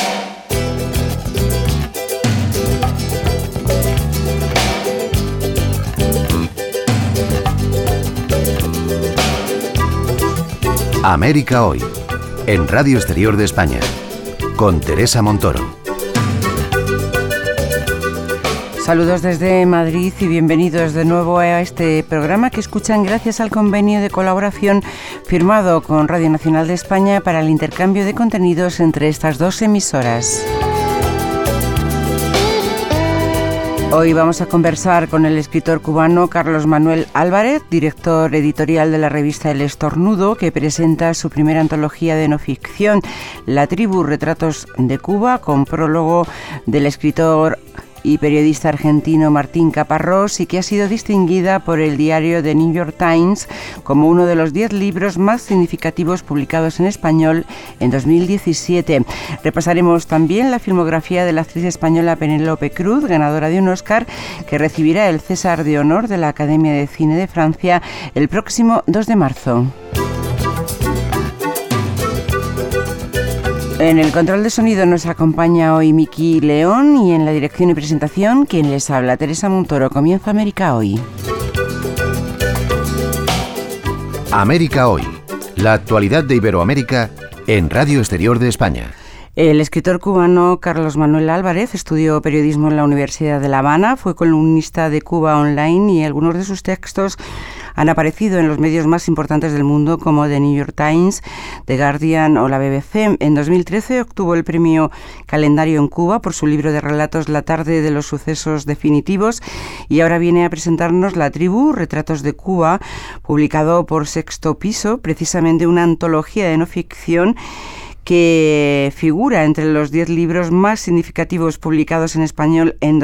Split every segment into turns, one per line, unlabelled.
América Hoy, en Radio Exterior de España, con Teresa Montoro.
Saludos desde Madrid y bienvenidos de nuevo a este programa que escuchan gracias al convenio de colaboración firmado con Radio Nacional de España para el intercambio de contenidos entre estas dos emisoras. Hoy vamos a conversar con el escritor cubano Carlos Manuel Álvarez, director editorial de la revista El Estornudo, que presenta su primera antología de no ficción, La Tribu, Retratos de Cuba, con prólogo del escritor y periodista argentino Martín Caparrós, y que ha sido distinguida por el diario The New York Times como uno de los 10 libros más significativos publicados en español en 2017. Repasaremos también la filmografía de la actriz española Penélope Cruz, ganadora de un Oscar, que recibirá el César de Honor de la Academia de Cine de Francia el próximo 2 de marzo. En el control de sonido nos acompaña hoy Miki León y en la dirección y presentación, quien les habla, Teresa Montoro. Comienza América Hoy.
América Hoy, la actualidad de Iberoamérica en Radio Exterior de España.
El escritor cubano Carlos Manuel Álvarez estudió periodismo en la Universidad de La Habana, fue columnista de Cuba Online y algunos de sus textos han aparecido en los medios más importantes del mundo como The New York Times, The Guardian o la BBC. En 2013 obtuvo el premio Calendario en Cuba por su libro de relatos La tarde de los sucesos definitivos y ahora viene a presentarnos La Tribu, Retratos de Cuba, publicado por Sexto Piso, precisamente una antología de no ficción que figura entre los 10 libros más significativos publicados en español en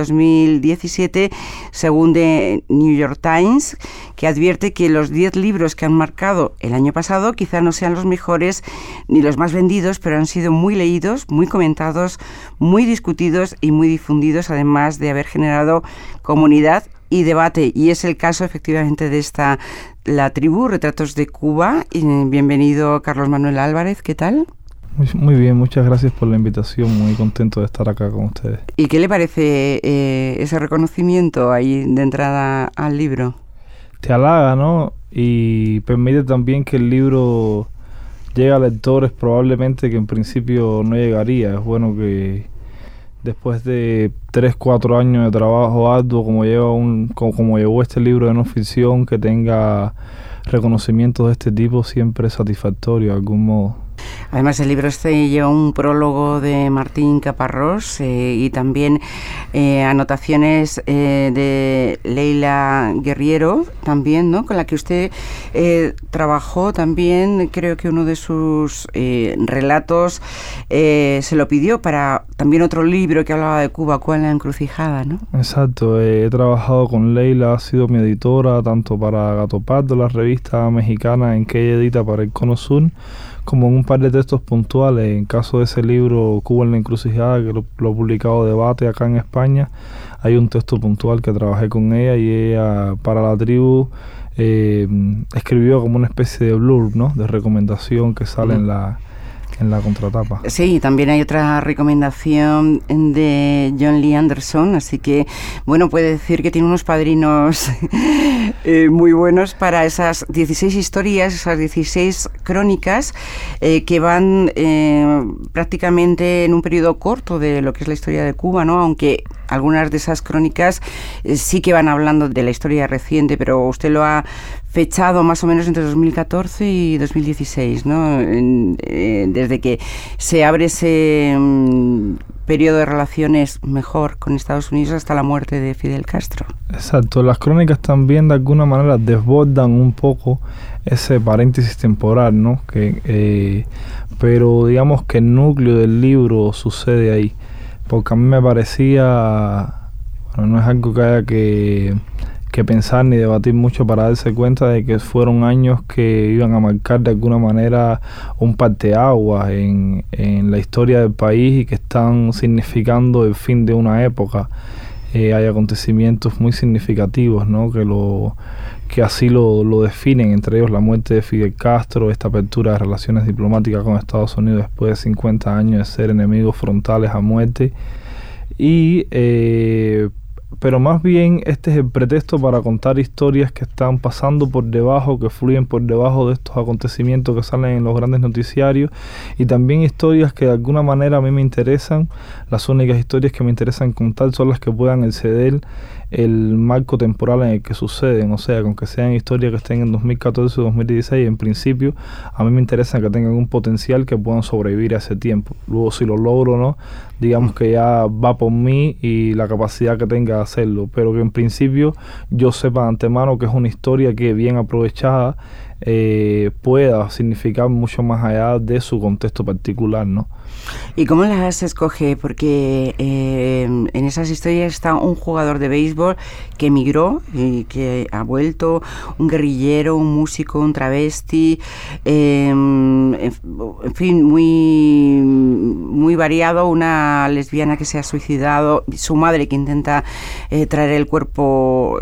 2017, según The New York Times, que advierte que los 10 libros que han marcado el año pasado quizá no sean los mejores ni los más vendidos, pero han sido muy leídos, muy comentados, muy discutidos y muy difundidos, además de haber generado comunidad y debate. Y es el caso efectivamente de esta La Tribu, Retratos de Cuba. Y bienvenido Carlos Manuel Álvarez, ¿qué tal?
Muy bien, muchas gracias por la invitación, muy contento de estar acá con ustedes.
¿Y qué le parece ese reconocimiento ahí de entrada al libro?
Te halaga, ¿no? Y permite también que el libro llegue a lectores probablemente que en principio no llegaría. Es bueno que después de 3-4 años de trabajo arduo como llevó este libro de no ficción, que tenga reconocimientos de este tipo siempre es satisfactorio de algún modo.
Además, el libro lleva un prólogo de Martín Caparrós y también anotaciones de Leila Guerriero, también, ¿no? Con la que usted trabajó también. Creo que uno de sus relatos se lo pidió para también otro libro que hablaba de Cuba, Cuba en la encrucijada, ¿no?
Exacto, he trabajado con Leila, ha sido mi editora tanto para Gato Pardo, la revista mexicana en que ella edita para el Cono Sur, como en un par de textos puntuales. En caso de ese libro, Cuba en la encrucijada, que lo ha publicado Debate acá en España, hay un texto puntual que trabajé con ella y ella para La Tribu escribió como una especie de blurb, ¿no? De recomendación que sale en la contratapa.
Sí, también hay otra recomendación de John Lee Anderson, así que, bueno, puede decir que tiene unos padrinos muy buenos para esas 16 historias, esas 16 crónicas que van prácticamente en un periodo corto de lo que es la historia de Cuba, ¿no? Aunque algunas de esas crónicas sí que van hablando de la historia reciente, pero usted lo ha fechado más o menos entre 2014 y 2016, ¿no? Desde que se abre ese periodo de relaciones mejor con Estados Unidos hasta la muerte de Fidel Castro.
Exacto, las crónicas también de alguna manera desbordan un poco ese paréntesis temporal, ¿no? Pero digamos que el núcleo del libro sucede ahí, porque a mí me parecía, bueno, no es algo que haya que pensar ni debatir mucho para darse cuenta de que fueron años que iban a marcar de alguna manera un parteaguas en la historia del país y que están significando el fin de una época. hay acontecimientos muy significativos, ¿no? que así lo definen, entre ellos la muerte de Fidel Castro, esta apertura de relaciones diplomáticas con Estados Unidos después de 50 años de ser enemigos frontales a muerte. Pero más bien este es el pretexto para contar historias que están pasando por debajo, que fluyen por debajo de estos acontecimientos que salen en los grandes noticiarios, y también historias que de alguna manera a mí me interesan. Las únicas historias que me interesan contar son las que puedan exceder el marco temporal en el que suceden, o sea, con que sean historias que estén en 2014 o 2016, en principio a mí me interesa que tengan un potencial que puedan sobrevivir a ese tiempo. Luego, si lo logro o no, digamos que ya va por mí y la capacidad que tenga de hacerlo, pero que en principio yo sepa de antemano que es una historia que bien aprovechada pueda significar mucho más allá de su contexto particular, ¿no?
¿Y cómo las escoge? Porque en esas historias está un jugador de béisbol que emigró y que ha vuelto, un guerrillero, un músico, un travesti, en fin, muy variado, una lesbiana que se ha suicidado, su madre que intenta traer el cuerpo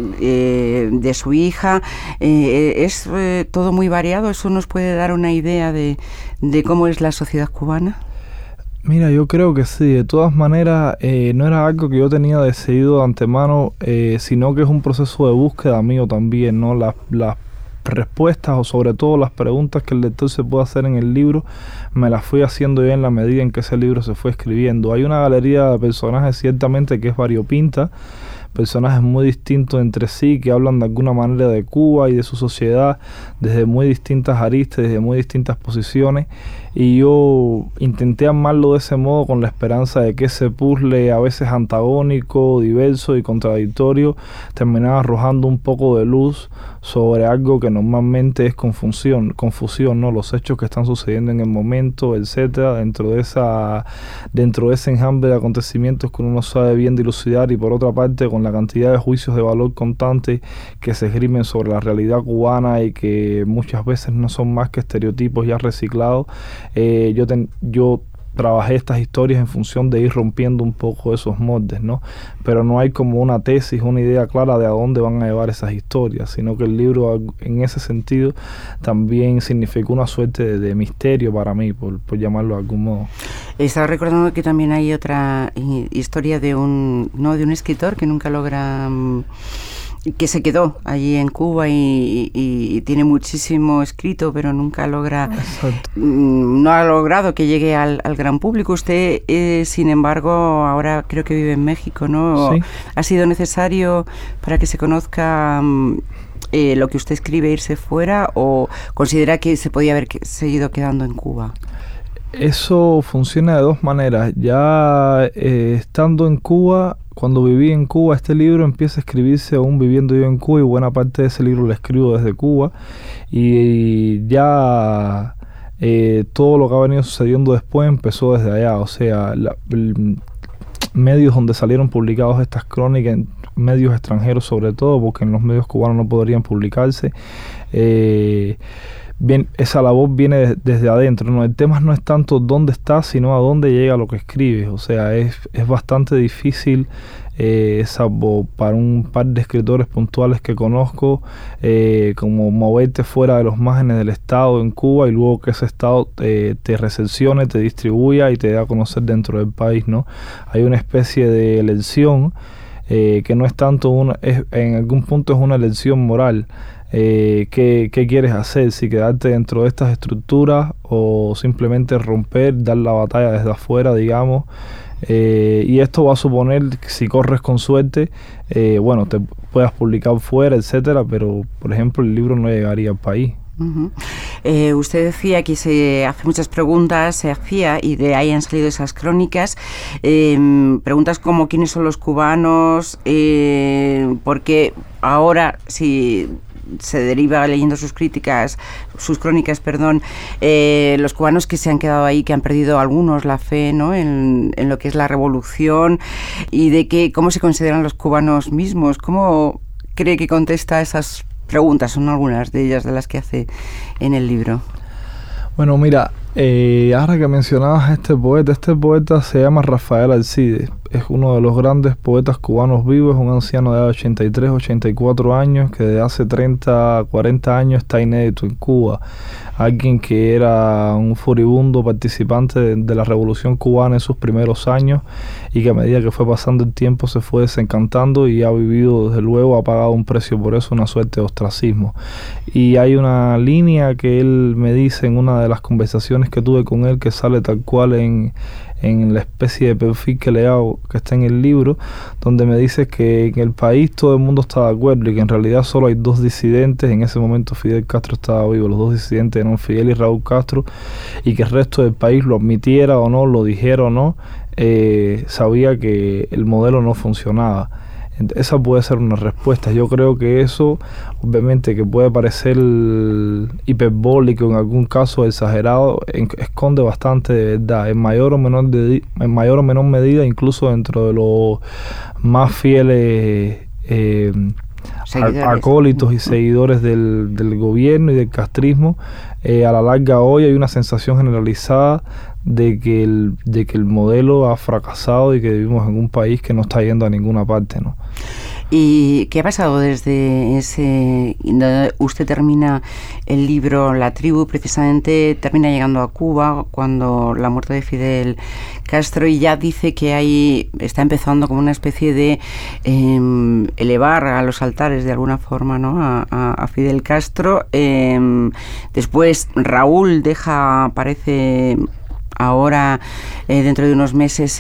de su hija. Es todo muy variado. ¿Eso nos puede dar una idea de cómo es la sociedad cubana?
Mira, yo creo que sí. De todas maneras, no era algo que yo tenía decidido de antemano, sino que es un proceso de búsqueda mío también, ¿no? Las respuestas, o sobre todo las preguntas que el lector se puede hacer en el libro, me las fui haciendo yo en la medida en que ese libro se fue escribiendo. Hay una galería de personajes ciertamente que es variopinta, personajes muy distintos entre sí, que hablan de alguna manera de Cuba y de su sociedad desde muy distintas aristas, desde muy distintas posiciones, y yo intenté armarlo de ese modo con la esperanza de que ese puzzle, a veces antagónico, diverso y contradictorio, terminaba arrojando un poco de luz sobre algo que normalmente es confusión, ¿no? Los hechos que están sucediendo en el momento, etcétera, dentro de ese enjambre de acontecimientos que uno no sabe bien dilucidar, y por otra parte con la cantidad de juicios de valor constantes que se esgrimen sobre la realidad cubana y que muchas veces no son más que estereotipos ya reciclados. Yo trabajé estas historias en función de ir rompiendo un poco esos moldes, ¿no? Pero no hay como una tesis, una idea clara de a dónde van a llevar esas historias, sino que el libro en ese sentido también significó una suerte de misterio para mí, por llamarlo de algún modo. Estaba
recordando que también hay otra historia de un escritor que nunca logra... que se quedó allí en Cuba y tiene muchísimo escrito, pero nunca logra... no ha logrado que llegue al gran público. Usted, sin embargo, ahora creo que vive en México, ¿no?
Sí.
¿Ha sido necesario para que se conozca lo que usted escribe irse fuera, o considera que se podía haber seguido quedando en Cuba?
Eso funciona de dos maneras. Ya estando en Cuba, cuando viví en Cuba, este libro empieza a escribirse aún viviendo yo en Cuba, y buena parte de ese libro lo escribo desde Cuba, y ya todo lo que ha venido sucediendo después empezó desde allá. O sea, medios donde salieron publicados estas crónicas, medios extranjeros sobre todo, porque en los medios cubanos no podrían publicarse, bien, esa labor viene desde adentro, ¿no? El tema no es tanto dónde está, sino a dónde llega lo que escribes. O sea, es bastante difícil, salvo para un par de escritores puntuales que conozco, como moverte fuera de los márgenes del Estado en Cuba y luego que ese Estado te recepcione, te distribuya y te dé a conocer dentro del país, ¿no? Hay una especie de elección que no es tanto en algún punto es una elección moral. ¿Qué quieres hacer? Si quedarte dentro de estas estructuras o simplemente romper, dar la batalla desde afuera, digamos. Y esto va a suponer que si corres con suerte, bueno, te puedas publicar fuera, etcétera, pero por ejemplo el libro no llegaría al país.
Uh-huh. Usted decía que se hace muchas preguntas, se hacía, y de ahí han salido esas crónicas, preguntas como quiénes son los cubanos, porque ahora si se deriva leyendo sus crónicas, los cubanos que se han quedado ahí, que han perdido algunos la fe, ¿no? en lo que es la revolución, y de cómo se consideran los cubanos mismos. ¿Cómo cree que contesta esas preguntas? Son algunas de ellas de las que hace en el libro.
Bueno, mira, ahora que mencionabas a este poeta se llama Rafael Alcides. es uno de los grandes poetas cubanos vivos, un anciano de edad de 83, 84 años, que desde hace 30, 40 años está inédito en Cuba. Alguien que era un furibundo participante de la Revolución Cubana en sus primeros años y que a medida que fue pasando el tiempo se fue desencantando y ha vivido, desde luego, ha pagado un precio por eso, una suerte de ostracismo. Y hay una línea que él me dice en una de las conversaciones que tuve con él, que sale tal cual en la especie de perfil que le hago, que está en el libro, donde me dice que en el país todo el mundo está de acuerdo y que en realidad solo hay dos disidentes. En ese momento Fidel Castro estaba vivo, los dos disidentes eran Fidel y Raúl Castro, y que el resto del país, lo admitiera o no, lo dijera o no, sabía que el modelo no funcionaba. Esa puede ser una respuesta. Yo creo que eso, obviamente, que puede parecer hiperbólico, en algún caso exagerado, esconde bastante de verdad, en mayor o menor medida, incluso dentro de los más fieles acólitos y seguidores del gobierno y del castrismo. A la larga, hoy hay una sensación generalizada de que el modelo ha fracasado y que vivimos en un país que no está yendo a ninguna parte, ¿no?
¿Y qué ha pasado desde ese... Usted termina el libro La Tribu, precisamente termina llegando a Cuba cuando la muerte de Fidel Castro, y ya dice que está empezando como una especie de elevar a los altares de alguna forma, ¿no?, a Fidel Castro. Después Raúl parece ahora, dentro de unos meses,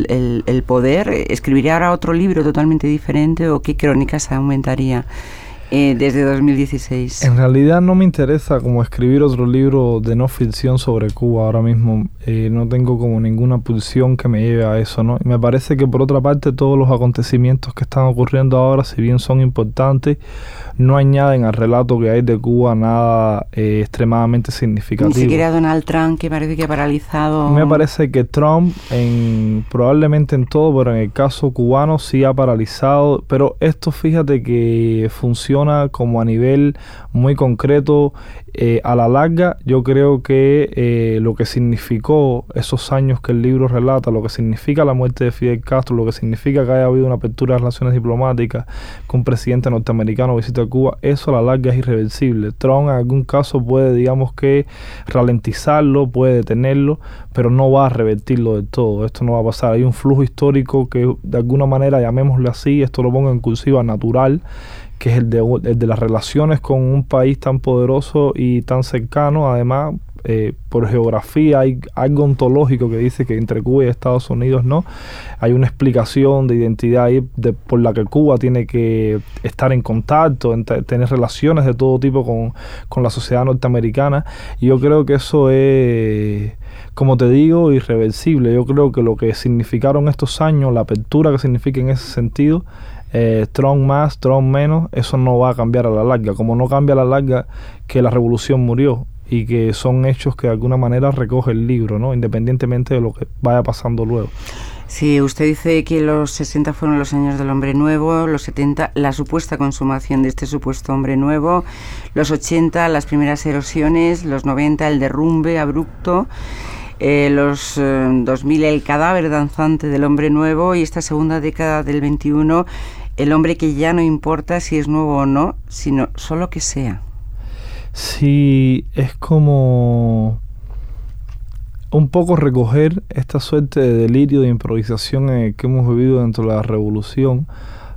el poder. ¿Escribiría ahora otro libro totalmente diferente o qué crónicas aumentaría desde 2016?
En realidad no me interesa como escribir otro libro de no ficción sobre Cuba ahora mismo. No tengo como ninguna pulsión que me lleve a eso, ¿no? Y me parece que, por otra parte, todos los acontecimientos que están ocurriendo ahora, si bien son importantes, no añaden al relato que hay de Cuba nada extremadamente significativo.
Ni siquiera Donald Trump, que parece que ha paralizado...
Me parece que Trump, probablemente en todo, pero en el caso cubano sí ha paralizado. Pero esto, fíjate que funciona como a nivel muy concreto. A la larga, yo creo que lo que significó esos años que el libro relata, lo que significa la muerte de Fidel Castro, lo que significa que haya habido una apertura de relaciones diplomáticas, que un presidente norteamericano visite a Cuba, eso a la larga es irreversible. Trump en algún caso puede, digamos que, ralentizarlo, puede detenerlo, pero no va a revertirlo del todo. Esto no va a pasar. Hay un flujo histórico que, de alguna manera, llamémosle así, esto lo pongo en cursiva, natural, que es el de las relaciones con un país tan poderoso y tan cercano. Además, por geografía hay algo ontológico que dice que entre Cuba y Estados Unidos no. Hay una explicación de identidad ahí por la que Cuba tiene que estar en contacto, tener relaciones de todo tipo con la sociedad norteamericana. Y yo creo que eso es, como te digo, irreversible. Yo creo que lo que significaron estos años, la apertura que significa en ese sentido, Trump más, Trump menos, eso no va a cambiar a la larga, como no cambia a la larga que la revolución murió, y que son hechos que de alguna manera recoge el libro, ¿no?, independientemente de lo que vaya pasando luego.
Sí, usted dice que los 60 fueron los años del hombre nuevo, los 70 la supuesta consumación de este supuesto hombre nuevo, los 80 las primeras erosiones, los 90 el derrumbe abrupto, los 2000 el cadáver danzante del hombre nuevo, y esta segunda década del 21 el hombre que ya no importa si es nuevo o no, sino solo que sea.
Sí, es como un poco recoger esta suerte de delirio de improvisación en el que hemos vivido dentro de la revolución,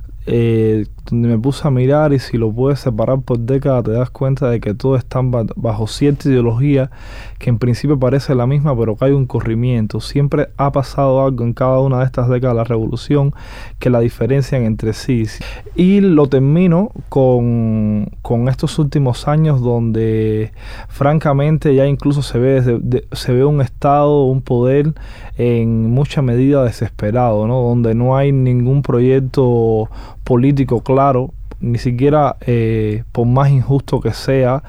donde me puse a mirar, y si lo puedes separar por décadas te das cuenta de que todos están bajo cierta ideología que en principio parece la misma, pero que hay un corrimiento. Siempre ha pasado algo en cada una de estas décadas de la revolución que la diferencian entre sí. Y lo termino con estos últimos años, donde francamente ya incluso se ve un Estado, un poder en mucha medida desesperado, ¿no?, donde no hay ningún proyecto político claro, ni siquiera por más injusto que sea,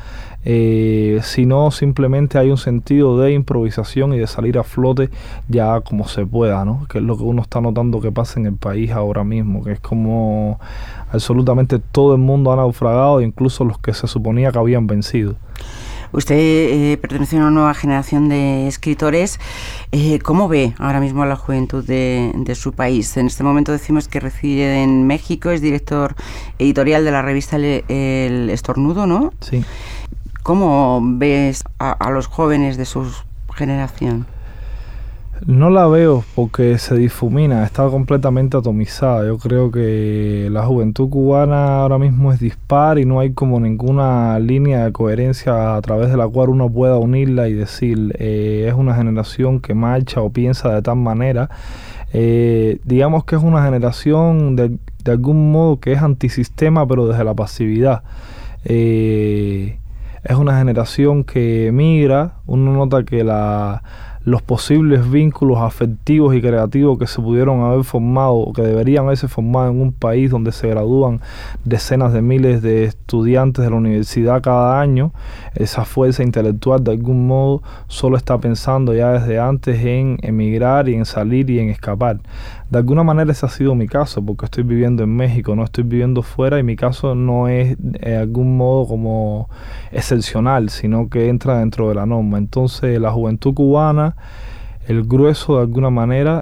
sino simplemente hay un sentido de improvisación y de salir a flote ya como se pueda, ¿no?, que es lo que uno está notando que pasa en el país ahora mismo, que es como absolutamente todo el mundo ha naufragado, incluso los que se suponía que habían vencido.
Usted pertenece a una nueva generación de escritores. ¿Cómo ve ahora mismo la juventud de su país? En este momento decimos que reside en México, es director editorial de la revista El Estornudo, ¿no?
Sí.
¿Cómo ves a los jóvenes de su generación?
No la veo porque se difumina, está completamente atomizada. Yo creo que la juventud cubana ahora mismo es dispar y no hay como ninguna línea de coherencia a través de la cual uno pueda unirla y decir es una generación que marcha o piensa de tal manera. Digamos que es una generación de algún modo que es antisistema, pero desde la pasividad. Es una generación que emigra. Uno nota que los posibles vínculos afectivos y creativos que se pudieron haber formado o que deberían haberse formado en un país donde se gradúan decenas de miles de estudiantes de la universidad cada año, esa fuerza intelectual de algún modo solo está pensando ya desde antes en emigrar y en salir y en escapar. De alguna manera ese ha sido mi caso, porque estoy viviendo en México, no estoy viviendo fuera, y mi caso no es de algún modo como excepcional, sino que entra dentro de la norma. Entonces la juventud cubana, el grueso de alguna manera,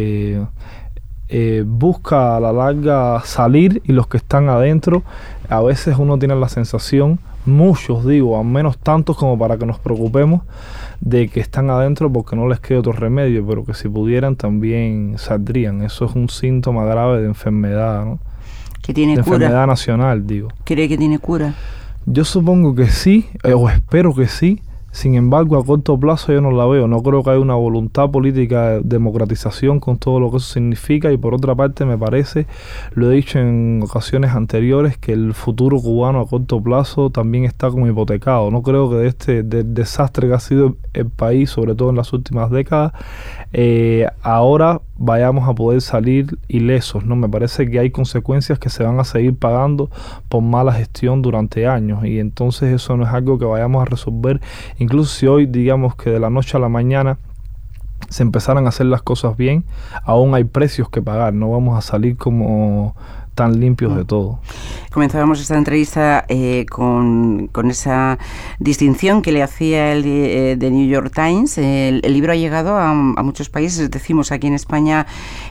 busca a la larga salir, y los que están adentro, a veces uno tiene la sensación, muchos digo, al menos tantos como para que nos preocupemos, de que están adentro porque no les queda otro remedio, pero que si pudieran también saldrían. Eso es un síntoma grave de enfermedad, ¿no?
¿Que tiene
de
cura?
Enfermedad nacional, digo.
¿Cree que tiene cura?
Yo supongo que sí, o espero que sí. Sin embargo, a corto plazo yo no la veo. No creo que haya una voluntad política de democratización con todo lo que eso significa, y por otra parte me parece, lo he dicho en ocasiones anteriores, que el futuro cubano a corto plazo también está como hipotecado. No creo que del desastre que ha sido el país, sobre todo en las últimas décadas, ahora vayamos a poder salir ilesos, ¿no? Me parece que hay consecuencias que se van a seguir pagando por mala gestión durante años, y entonces eso no es algo que vayamos a resolver. Incluso si hoy, digamos que de la noche a la mañana se empezaran a hacer las cosas bien, aún hay precios que pagar, no vamos a salir como tan limpios de todo.
Comenzábamos esta entrevista con esa distinción que le hacía el The New York Times. El libro ha llegado a muchos países. Decimos, aquí en España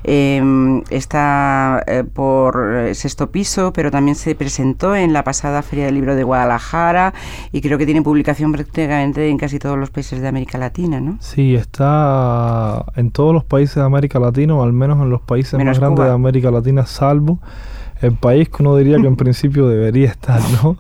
está por sexto piso, pero también se presentó en la pasada Feria del Libro de Guadalajara, y creo que tiene publicación prácticamente en casi todos los países de América Latina, ¿no?
Sí, está en todos los países de América Latina, o al menos en los países
menos
más grandes
Cuba.
de América Latina, salvo el país que uno diría que en principio debería estar, ¿no?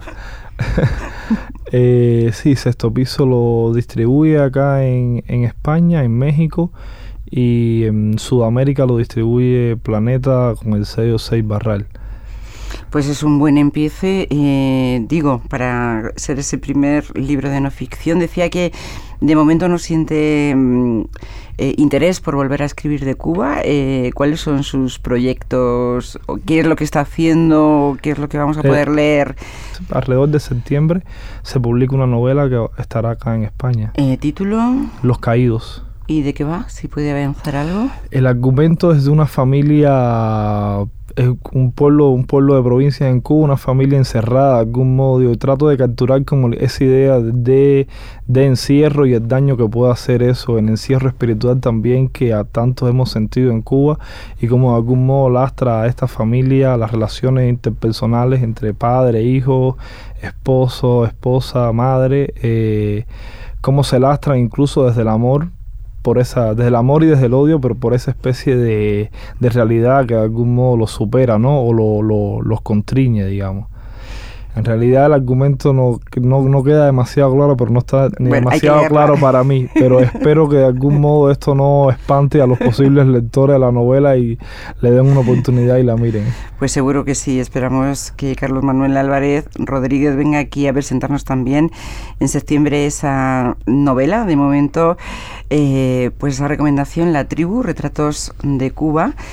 Sí, Sexto Piso lo distribuye acá en España, en México, y en Sudamérica lo distribuye Planeta con el sello 6 Barral.
Pues es un buen empiece, para ser ese primer libro de no ficción. Decía que de momento no siente interés por volver a escribir de Cuba. ¿Cuáles son sus proyectos? ¿Qué es lo que está haciendo? ¿Qué es lo que vamos a poder leer?
Alrededor de septiembre se publica una novela que estará acá en España.
¿Título?
Los Caídos.
¿Y de qué va? ¿Si puede avanzar algo?
El argumento es de una familia, un pueblo de provincia en Cuba, una familia encerrada de algún modo. Yo trato de capturar como esa idea de encierro y el daño que puede hacer eso, el encierro espiritual también que a tantos hemos sentido en Cuba, y como de algún modo lastra a esta familia las relaciones interpersonales entre padre, hijo, esposo, esposa, madre, cómo se lastra incluso desde el amor, desde el amor y desde el odio, pero por esa especie de realidad que de algún modo los supera, ¿no? O los constriñe, digamos. En realidad el argumento no queda demasiado claro, pero no está ni demasiado claro para mí. Pero espero que de algún modo esto no espante a los posibles lectores de la novela y le den una oportunidad y la miren.
Pues seguro que sí. Esperamos que Carlos Manuel Álvarez Rodríguez venga aquí a presentarnos también en septiembre esa novela. De momento, pues esa recomendación, La Tribu, Retratos de Cuba.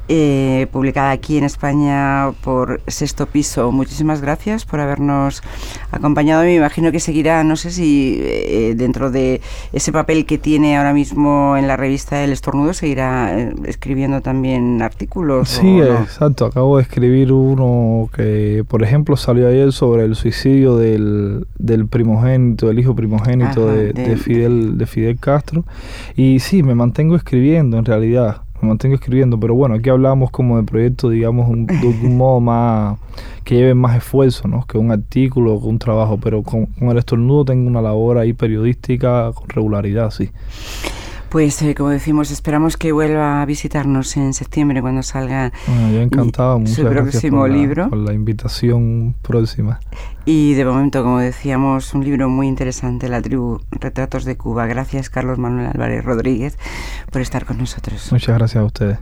publicada aquí en España por Sexto Piso. Muchísimas gracias por habernos acompañado. Me imagino que seguirá, no sé si dentro de ese papel que tiene ahora mismo en la revista El Estornudo, seguirá escribiendo también artículos.
Sí, ¿no? Exacto. Acabo de escribir uno que, por ejemplo, salió ayer sobre el suicidio del primogénito, del hijo primogénito de Fidel Castro. Y sí, me mantengo escribiendo en realidad. Pero bueno, aquí hablamos como de proyectos, digamos, de un modo más que lleven más esfuerzo, ¿no? Que un artículo o que un trabajo, pero con El Estornudo tengo una labor ahí periodística con regularidad, sí.
Pues como decimos, esperamos que vuelva a visitarnos en septiembre cuando salga
yo encantado, muchas
su próximo libro.
Por la invitación próxima.
Y de momento, como decíamos, un libro muy interesante, La tribu, retratos de Cuba. Gracias, Carlos Manuel Álvarez Rodríguez, por estar con nosotros.
Muchas gracias a ustedes.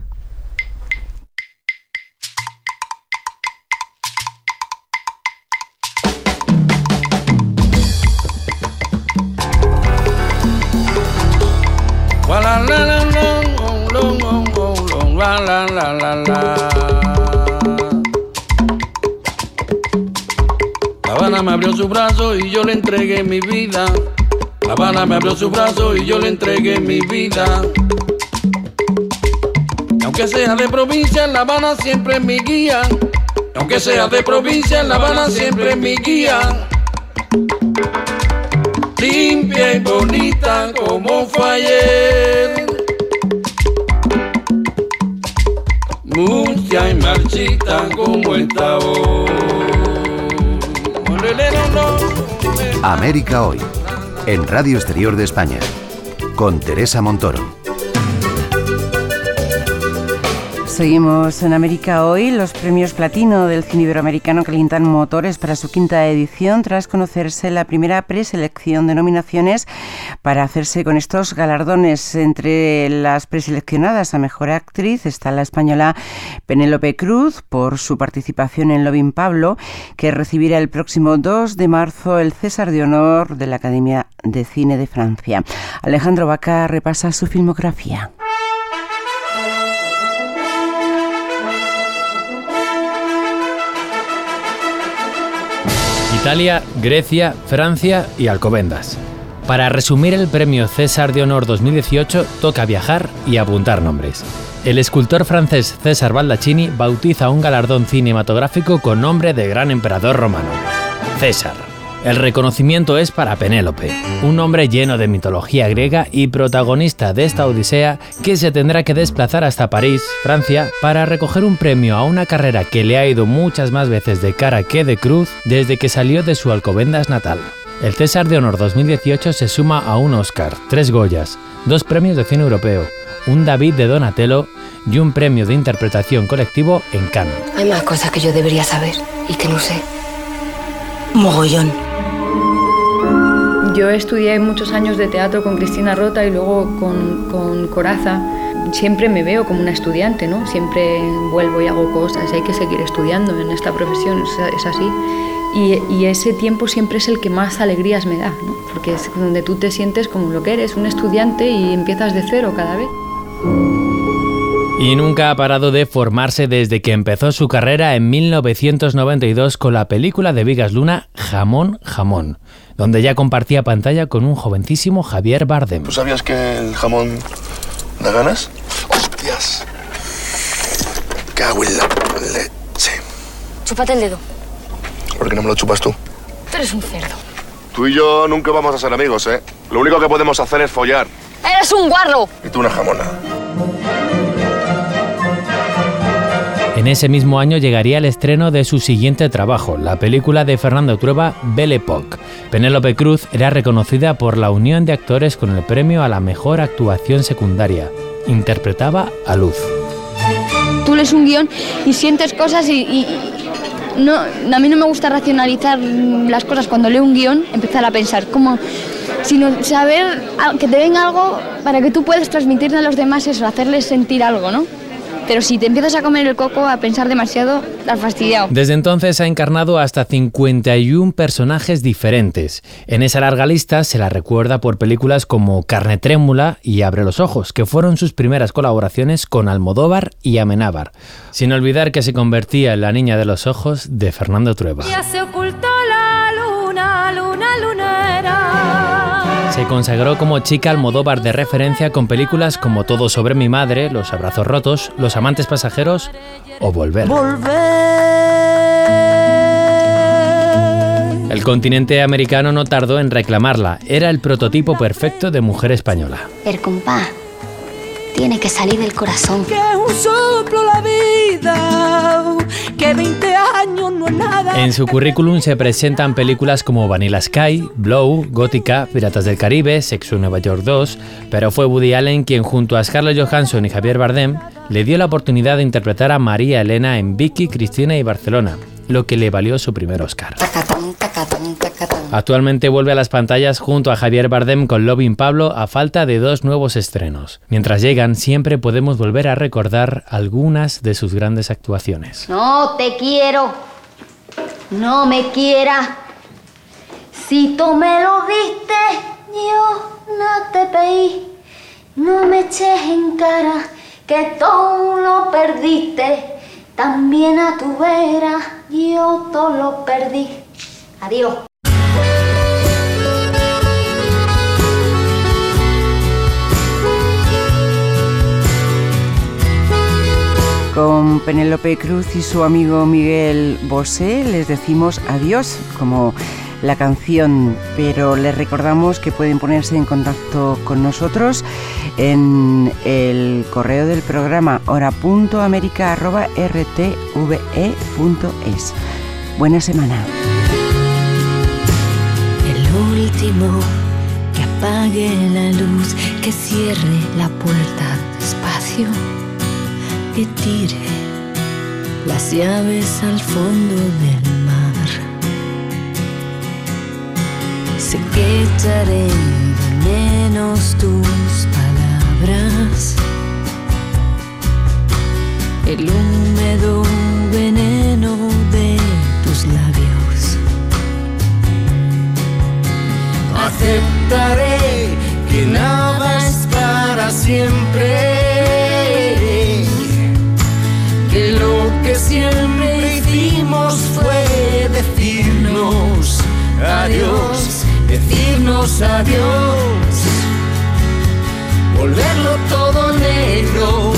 La Habana me abrió su brazo y yo le entregué mi vida. La Habana me abrió su brazo y yo le entregué mi vida. Y aunque sea de provincia, La Habana siempre es mi guía. Y aunque sea de provincia, La Habana siempre es mi guía. Limpia y bonita como fue ayer, mucha y marchita como está hoy.
América Hoy, en Radio Exterior de España, con Teresa Montoro.
Seguimos en América Hoy. Los premios Platino del cine iberoamericano calientan motores para su quinta edición tras conocerse la primera preselección de nominaciones para hacerse con estos galardones. Entre las preseleccionadas a Mejor Actriz está la española Penélope Cruz por su participación en Loving Pablo, que recibirá el próximo 2 de marzo el César de Honor de la Academia de Cine de Francia. Alejandro Vaca repasa su filmografía.
Italia, Grecia, Francia y Alcobendas. Para resumir el premio César de Honor 2018 toca viajar y apuntar nombres. El escultor francés César Baldacchini bautiza un galardón cinematográfico con nombre de gran emperador romano, César. El reconocimiento es para Penélope, un hombre lleno de mitología griega y protagonista de esta odisea que se tendrá que desplazar hasta París, Francia, para recoger un premio a una carrera que le ha ido muchas más veces de cara que de cruz desde que salió de su Alcobendas natal. El César de Honor 2018 se suma a un Oscar, 3 Goyas, 2 premios de cine europeo, un David de Donatello y un premio de interpretación colectivo en Cannes.
Hay más cosas que yo debería saber y que no sé. Mogollón.
Yo estudié muchos años de teatro con Cristina Rota y luego con Corazza. Siempre me veo como una estudiante, ¿no? Siempre vuelvo y hago cosas. Hay que seguir estudiando en esta profesión, es así. Y ese tiempo siempre es el que más alegrías me da, ¿no? Porque es donde tú te sientes como lo que eres, un estudiante, y empiezas de cero cada vez.
Y nunca ha parado de formarse desde que empezó su carrera en 1992 con la película de Vigas Luna, Jamón, Jamón, donde ya compartía pantalla con un jovencísimo Javier Bardem.
¿Tú sabías que el jamón da ganas? ¡Hostias! Cago en la leche.
Chúpate el dedo.
¿Por qué no me lo chupas tú?
Tú eres un cerdo.
Tú y yo nunca vamos a ser amigos, ¿eh? Lo único que podemos hacer es follar.
¡Eres un guarro!
Y tú una jamona.
En ese mismo año llegaría el estreno de su siguiente trabajo, la película de Fernando Trueba, Belle Époque. Penélope Cruz era reconocida por la unión de actores con el premio a la mejor actuación secundaria. Interpretaba a Luz.
Tú lees un guión y sientes cosas y no, a mí no me gusta racionalizar las cosas. Cuando leo un guión, empezar a pensar cómo, sino saber que te venga algo para que tú puedas transmitirle a los demás eso, hacerles sentir algo, ¿no? Pero si te empiezas a comer el coco, a pensar demasiado, estás fastidiado.
Desde entonces ha encarnado hasta 51 personajes diferentes. En esa larga lista se la recuerda por películas como Carne trémula y Abre los ojos, que fueron sus primeras colaboraciones con Almodóvar y Amenábar. Sin olvidar que se convertía en la niña de los ojos de Fernando Trueba.
Ya se ocultó la luna, luna lunera.
Se consagró como chica Almodóvar de referencia con películas como Todo sobre mi madre, Los abrazos rotos, Los amantes pasajeros o Volver. El continente americano no tardó en reclamarla. Era el prototipo perfecto de mujer española.
El compás tiene que salir del corazón.
Que es un soplo la vida, que 20 años no es nada.
En su currículum se presentan películas como Vanilla Sky, Blow, Gótica, Piratas del Caribe, Sexo en Nueva York 2, pero fue Woody Allen quien junto a Scarlett Johansson y Javier Bardem le dio la oportunidad de interpretar a María Elena en Vicky, Cristina y Barcelona, lo que le valió su primer Oscar. Actualmente vuelve a las pantallas junto a Javier Bardem con Lovin' Pablo a falta de 2 nuevos estrenos. Mientras llegan, siempre podemos volver a recordar algunas de sus grandes actuaciones.
No te quiero, no me quieras. Si tú me lo diste, yo no te pedí. No me eches en cara que tú lo perdiste. También a tu vera yo todo lo perdí. Adiós.
Con Penélope Cruz y su amigo Miguel Bosé les decimos adiós, como la canción, pero les recordamos que pueden ponerse en contacto con nosotros en el correo del programa hora.america@rtve.es. Buena semana.
El último que apague la luz, que cierre la puerta despacio, que tire las llaves al fondo del mar. Sé que echaré de menos tus palabras, el húmedo veneno de tus labios.
Aceptaré que nada es para siempre, que lo que siempre hicimos fue decirnos adiós, decirnos adiós, volverlo todo negro.